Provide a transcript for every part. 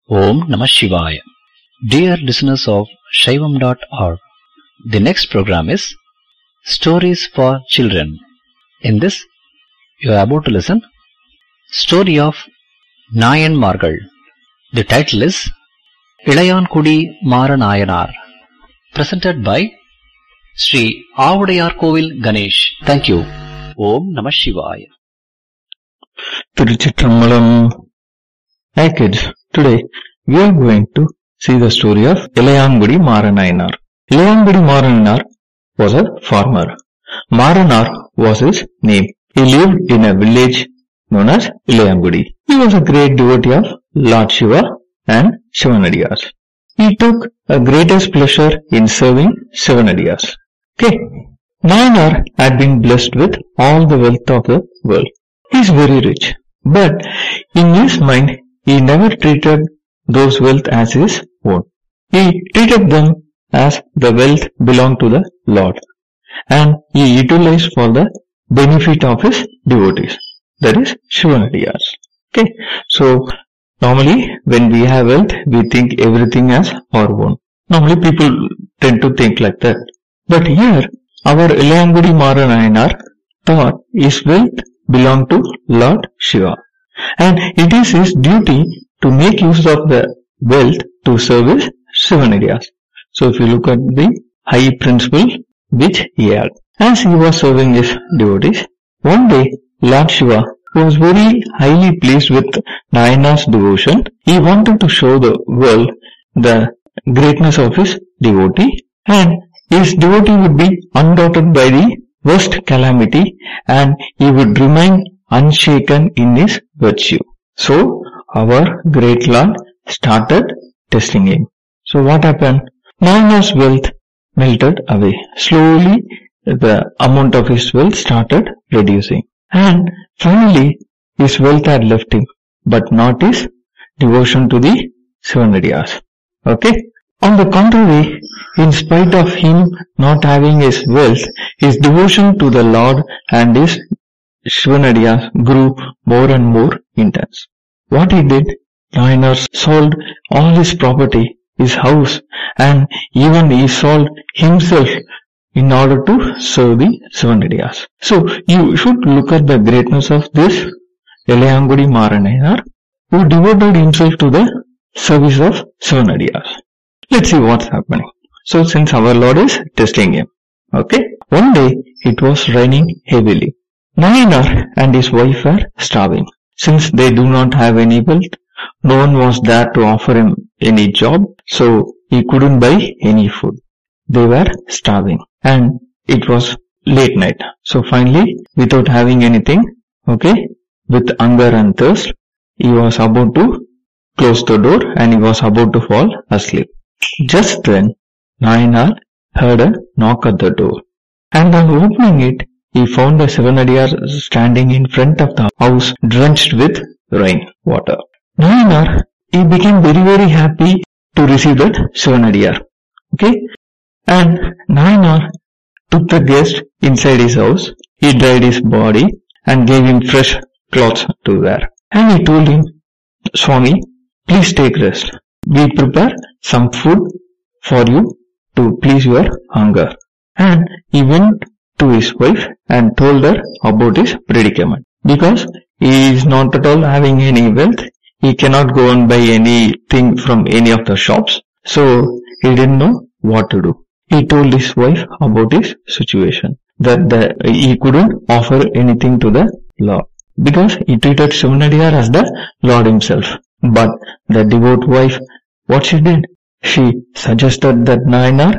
Om Namah Shivaya. Dear listeners of Shaivam.org, the next program is Stories for Children. In this, you are about to listen Story of Nayanmargal. The title is Ilayankudi Maranayanar, presented by Sri Avudayar Kovil Ganesh. Thank you. Om Namah Shivaya. Tiruchitrambalam. Hi kids, today we are going to see the story of Ilayankudi Maranayanar. Ilayankudi Maranayanar was a farmer. Maranar was his name. He lived in a village known as Ilayankudi. He was a great devotee of Lord Shiva and Shivanadiyas. He took a greatest pleasure in serving Shivanadiyas. Okay. Nayanar had been blessed with all the wealth of the world. He is very rich. But in his mind, he never treated those wealth as his own. He treated them as the wealth belonged to the Lord, and he utilized for the benefit of his devotees, that is Shivanadiyas. Okay, so normally when we have wealth, we think everything as our own. Normally people tend to think like that. But here, our Ilayankudi Maranayanar thought his wealth belonged to Lord Shiva, and it is his duty to make use of the wealth to serve his Shivanadiyas. So if you look at the high principle which he had, as he was serving his devotees, one day Lord Shiva, who was very highly pleased with Nayanar's devotion, he wanted to show the world the greatness of his devotee, and his devotee would be undaunted by the worst calamity, and he would remain unshaken in his virtue. So our great Lord started testing him. So what happened? Nayanar's wealth melted away. Slowly the amount of his wealth started reducing, and finally his wealth had left him, but not his devotion to the Shivanadiyas. Okay? On the contrary, in spite of him not having his wealth, his devotion to the Lord and his Shivanadiyas grew more and more intense. What he did, Nayanar sold all his property, his house, and even he sold himself in order to serve the Shivanadiyas. So you should look at the greatness of this Ilayankudi Maranayanar, who devoted himself to the service of Shivanadiyas. Let's see what's happening. So since our Lord is testing him, okay, one day it was raining heavily. Nayanar and his wife were starving. Since they do not have any wealth, no one was there to offer him any job, so he couldn't buy any food. They were starving, and it was late night. So finally, without having anything, okay, with hunger and thirst, he was about to close the door and he was about to fall asleep. Just then, Nayanar heard a knock at the door, and on opening it, he found the Shivanadiyar standing in front of the house drenched with rain water. Nayanar, he became very happy to receive that Shivanadiyar. Okay? And Nayanar took the guest inside his house, he dried his body and gave him fresh clothes to wear. And he told him, Swami, please take rest. We prepare some food for you to please your hunger. And he went to his wife and told her about his predicament. Because he is not at all having any wealth, he cannot go and buy anything from any of the shops, so he didn't know what to do. He told his wife about his situation, that he couldn't offer anything to the Lord, because he treated Shivanadiyar as the Lord himself. But the devout wife, what she did? She suggested that Nayanar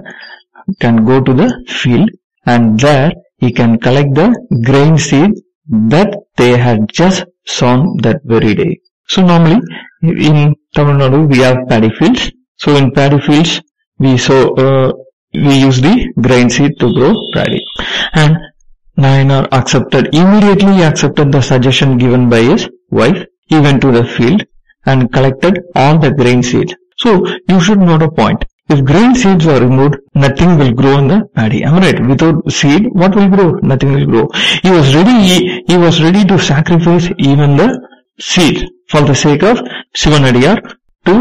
can go to the field, and there he can collect the grain seed that they had just sown that very day. So normally in Tamil Nadu we have paddy fields. So in paddy fields we use the grain seed to grow paddy. And Nayanar immediately accepted the suggestion given by his wife. He went to the field and collected all the grain seeds. So you should note a point. If grain seeds are removed, nothing will grow in the paddy. Am I right? Without seed, what will grow? Nothing will grow. He was ready to sacrifice even the seed for the sake of Shivanadiyar to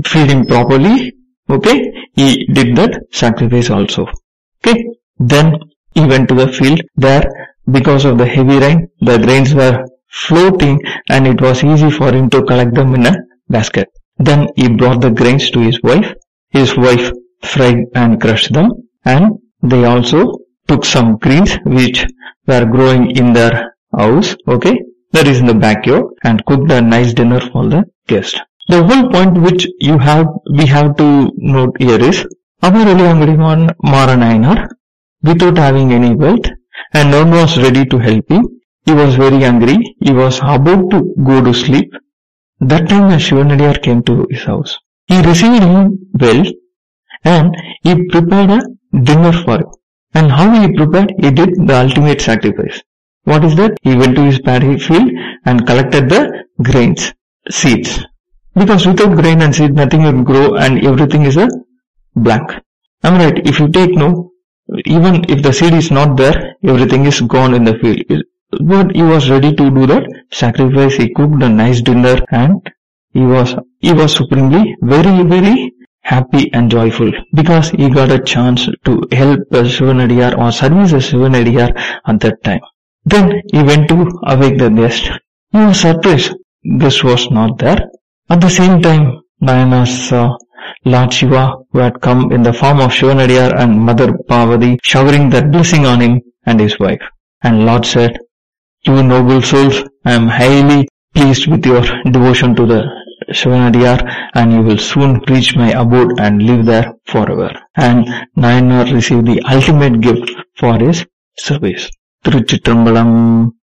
feeding properly. Okay, he did that sacrifice also. Okay, then he went to the field. There, because of the heavy rain, the grains were floating and it was easy for him to collect them in a basket. Then he brought the grains to his wife. His wife fried and crushed them, and they also took some greens which were growing in their house, okay, that is in the backyard, and cooked a nice dinner for the guest. The whole point which we have to note here is, our Eliyangudi Maranainar, without having any wealth, and no one was ready to help him, he was very hungry, he was about to go to sleep. That time a Shivanadiyar came to his house. He received him well, and he prepared a dinner for him. And how he prepared? He did the ultimate sacrifice. What is that? He went to his paddy field and collected the grains, seeds. Because without grain and seed, nothing will grow and everything is a blank. I'm right. If you take even if the seed is not there, everything is gone in the field. But he was ready to do that sacrifice. He cooked a nice dinner and he was supremely very, very happy and joyful because he got a chance to help a Shivanadiyar or service a Shivanadiyar at that time. Then he went to awake the guest. He was surprised. Guest was not there. At the same time, Nayanar saw Lord Shiva, who had come in the form of Shivanadiyar, and Mother Parvati showering that blessing on him and his wife. And Lord said, "You noble souls, I am highly pleased with your devotion to the Shivanadiyar, and you will soon reach my abode and live there forever." And Nayanar received the ultimate gift for his service. Tiruchitrambalam.